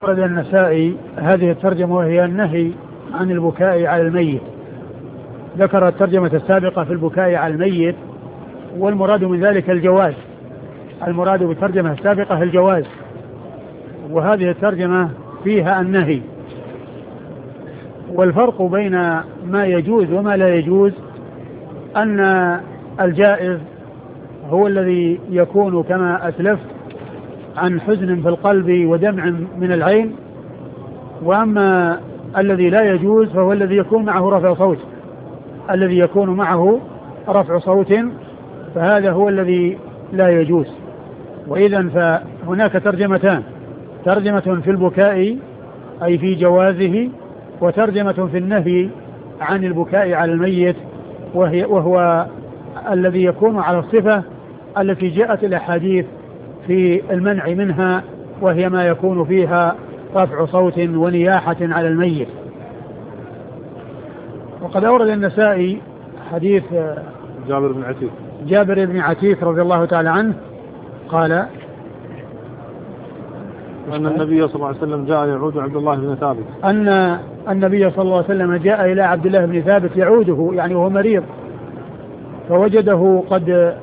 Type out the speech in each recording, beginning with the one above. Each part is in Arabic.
ورد النسائي هذه الترجمة وهي النهي عن البكاء على الميت. ذكر الترجمة السابقة في البكاء على الميت، والمراد من ذلك الجواز. المراد بالترجمة السابقة الجواز، وهذه الترجمة فيها النهي. والفرق بين ما يجوز وما لا يجوز أن الجائز هو الذي يكون كما أسلفت عن حزن في القلب ودمع من العين، وأما الذي لا يجوز فهو الذي يكون معه رفع صوت، الذي يكون معه رفع صوت، فهذا هو الذي لا يجوز. وإذن فهناك ترجمتان: ترجمة في البكاء أي في جوازه، وترجمة في النهي عن البكاء على الميت، وهو الذي يكون على الصفة التي جاءت الأحاديث في المنع منها، وهي ما يكون فيها رفع صوت ونياحة على الميت. وقد أورد النسائي حديث جابر بن عتيك رضي الله تعالى عنه قال أن النبي صلى الله عليه وسلم جاء يعود عبد الله بن ثابت، أن النبي صلى الله عليه وسلم جاء إلى عبد الله بن ثابت يعوده، يعني وهو مريض، فوجده قد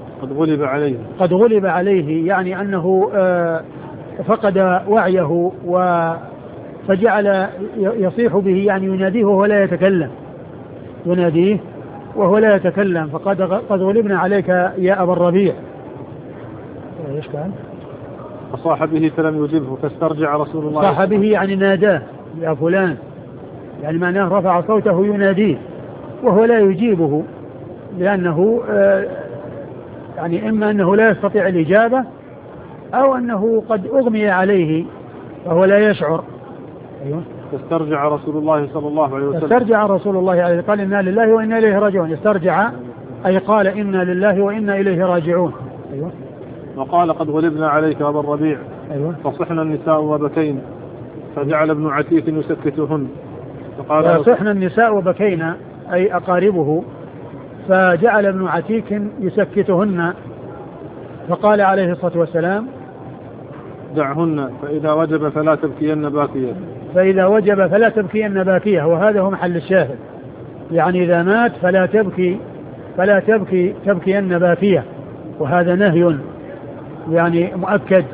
غلب عليه، يعني أنه فقد وعيه، فجعل يصيح به، يعني يناديه وهو لا يتكلم، يناديه وهو لا يتكلم، قد غلبنا عليك يا أبا الربيع. ايش كان؟ فصاح به فلم يجبه فاسترجع رسول الله. صاح به يعني ناداه يا فلان، يعني معناه رفع صوته يناديه وهو لا يجيبه، لأنه يعني إما أنه لا يستطيع الإجابة، أو أنه قد أغمي عليه فهو لا يشعر. أيوه. فاسترجع رسول الله صلى الله عليه وسلم. استرجع رسول الله عليه، قال إنا لله وإنا إليه راجعون. استرجع أي قال إنا لله وإنا إليه راجعون. أيوه. وقال قد غلبنا عليك أبا الربيع. أيوه. فصحنا النساء وبكين فجعل ابن عتيك يسكتهن. فصحنا النساء وبكينا أي أقاربه، فجعل ابن عتيك يسكتهن، فقال عليه الصلاة والسلام دعهن فإذا وجب فلا تبكين باكية. فإذا وجب فلا تبكين باكية، وهذا هو محل الشاهد، يعني إذا مات فلا تبكين باكية، وهذا نهي يعني مؤكد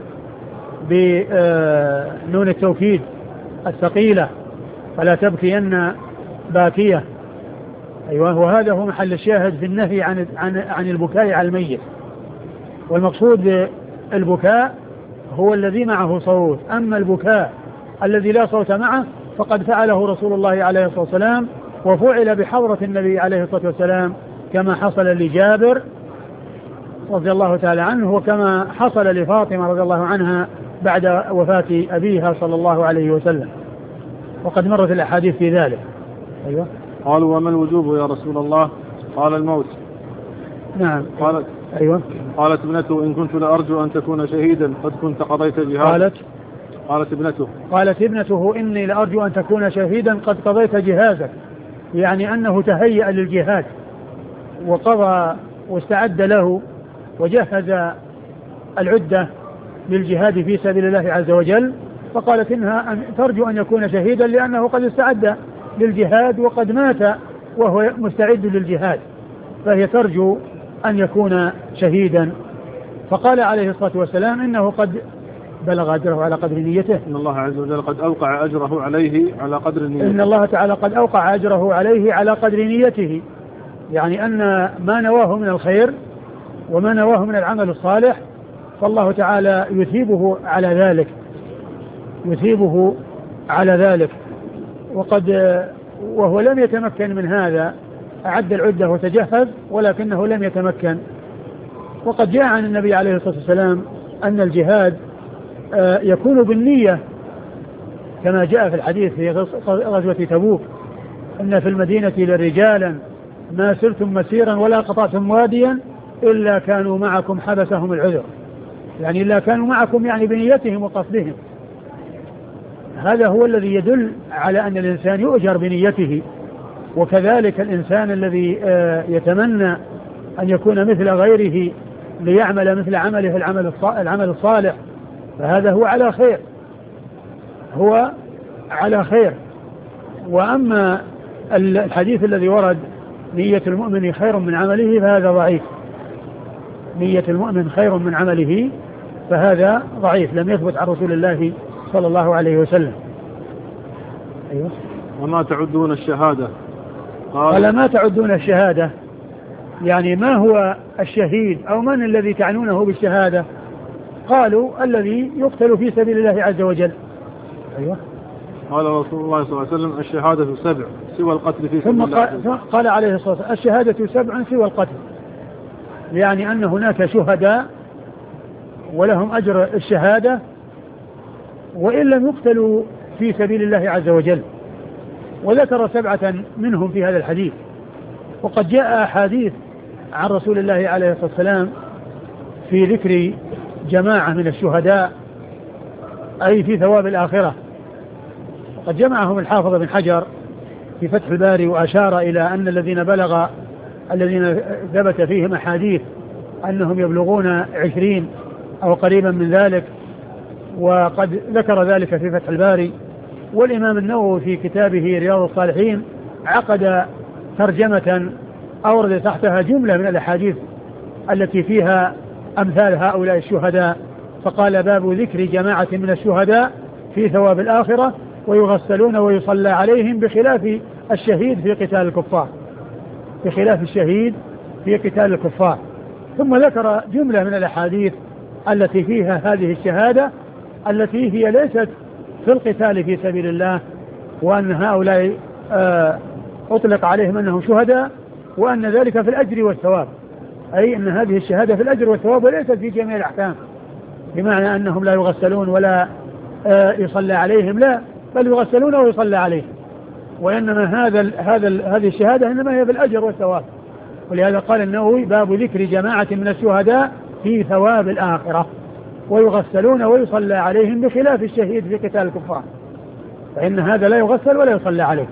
بنون التوكيد الثقيلة، فلا تبكين باكية. أيوة، وهذا هو محل الشاهد في النهي عن البكاء على الميت. والمقصود بالبكاء هو الذي معه صوت، أما البكاء الذي لا صوت معه فقد فعله رسول الله عليه الصلاة والسلام، وفعل بحضرة النبي عليه الصلاة والسلام، كما حصل لجابر رضي الله تعالى عنه، وكما حصل لفاطمة رضي الله عنها بعد وفاة أبيها صلى الله عليه وسلم، وقد مرت الأحاديث في ذلك. أيوة. قالوا وما الوجوب يا رسول الله؟ قال الموت. نعم. قالت ابنته إن كنت لأرجو أن تكون شهيدا قد كنت قضيت جهاد. قالت ابنته إني لأرجو أن تكون شهيدا قد قضيت جهازك، يعني أنه تهيأ للجهاد وقضى واستعد له وجهز العدة للجهاد في سبيل الله عز وجل، فقالت إنها ترجو أن يكون شهيدا لأنه قد استعد للجهاد وقد مات وهو مستعد للجهاد، فهي ترجو أن يكون شهيدا. فقال عليه الصلاة والسلام إنه قد بلغ أجره على قدر نيته، إن الله عز وجل قد أوقع أجره عليه على قدر نيته، إن الله تعالى قد أوقع أجره عليه على قدر نيته، يعني أن ما نواه من الخير وما نواه من العمل الصالح فالله تعالى يثيبه على ذلك. وهو لم يتمكن من هذا، أعد العدة وتجهز ولكنه لم يتمكن. وقد جاء عن النبي عليه الصلاة والسلام أن الجهاد يكون بالنية، كما جاء في الحديث في غزوة تبوك: إن في المدينة لرجالا ما سرتم مسيرا ولا قطعتم واديا إلا كانوا معكم حبسهم العذر، يعني إلا كانوا معكم يعني بنيتهم وقصدهم. هذا هو الذي يدل على أن الإنسان يؤجر بنيته. وكذلك الإنسان الذي يتمنى أن يكون مثل غيره ليعمل مثل عمله العمل الصالح، فهذا هو على خير. هو على خير. وأما الحديث الذي ورد نية المؤمن خير من عمله فهذا ضعيف. نية المؤمن خير من عمله فهذا ضعيف، لم يثبت عن رسول الله صلى الله عليه وسلم. أيوة. وما تعدون الشهادة؟ قال ما تعدون الشهادة، يعني ما هو الشهيد أو من الذي تعنونه بالشهادة؟ قالوا الذي يقتل في سبيل الله عز وجل. أيوة. قال رسول الله صلى الله عليه وسلم الشهادة 7 سوى القتل في سبيل الله. ثم قال عليه الصلاة والسلام الشهادة 7 سوى القتل، يعني أن هناك شهداء ولهم أجر الشهادة وإن لم يقتلوا في سبيل الله عز وجل. وذكر 7 منهم في هذا الحديث. وقد جاء أحاديث عن رسول الله عليه الصلاة والسلام في ذكر جماعة من الشهداء أي في ثواب الآخرة، وقد جمعهم الحافظ بن حجر في فتح الباري وأشار إلى أن الذين ثبت فيهم أحاديث أنهم يبلغون 20 أو قريبا من ذلك، وقد ذكر ذلك في فتح الباري. والإمام النووي في كتابه رياض الصالحين عقد ترجمة أورد تحتها جملة من الأحاديث التي فيها أمثال هؤلاء الشهداء، فقال باب ذكر جماعة من الشهداء في ثواب الآخرة ويغسلون ويصلى عليهم بخلاف الشهيد في قتال الكفار، بخلاف الشهيد في قتال الكفار. ثم ذكر جملة من الأحاديث التي فيها هذه الشهادة التي هي ليست في القتال في سبيل الله، وأن هؤلاء أطلق عليهم أنهم شهداء، وأن ذلك في الأجر والثواب، أي أن هذه الشهادة في الأجر والثواب وليست في جميع الأحكام، بمعنى أنهم لا يغسلون ولا يصلى عليهم، لا، بل يغسلون ويصلى عليهم. وإنما هذه الشهادة إنما هي بالأجر والثواب. ولهذا قال النووي باب ذكر جماعة من الشهداء في ثواب الآخرة ويغسلون ويصلى عليهم بخلاف الشهيد في قتال الكفار، فإن هذا لا يغسل ولا يصلى عليه.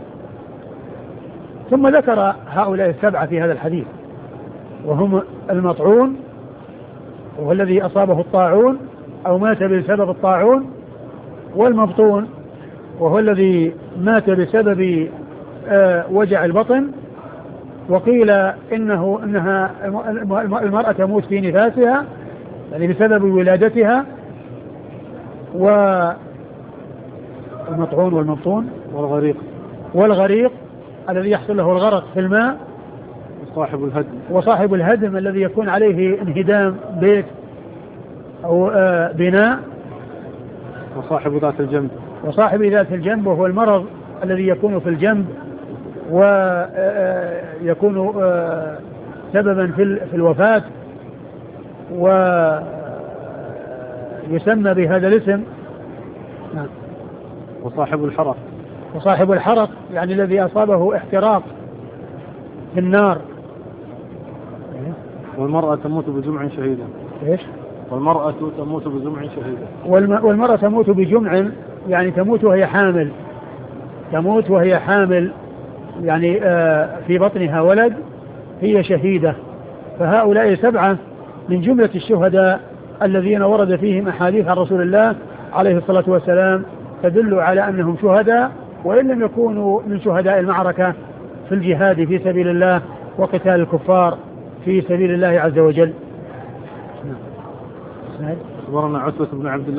ثم ذكر هؤلاء 7 في هذا الحديث، وهم المطعون وهو الذي أصابه الطاعون أو مات بسبب الطاعون، والمبطون وهو الذي مات بسبب وجع البطن. وقيل إنها المرأة تموت في نفاسها يعني بسبب ولادتها. والمطعون والمبطون والغريق الذي يحصل له الغرق في الماء، وصاحب الهدم الذي يكون عليه انهدام بيت أو بناء، وصاحب ذات الجنب وهو المرض الذي يكون في الجنب ويكون سببا في الوفاة، ويسمى بهذا الاسم. وصاحب الحرق يعني الذي أصابه احتراق في النار. والمرأة تموت بجمع شهيدا. ايش؟ والمرأة تموت بجمع شهيدا. والمرأة تموت بجمع يعني تموت وهي حامل يعني في بطنها ولد، هي شهيدة. فهؤلاء 7 من جملة الشهداء الذين ورد فيهم أحاديث عن رسول الله عليه الصلاة والسلام تدل على أنهم شهداء، وإن لم يكونوا من شهداء المعركة في الجهاد في سبيل الله وقتال الكفار في سبيل الله عز وجل. أخبرنا عتبة بن عبد الله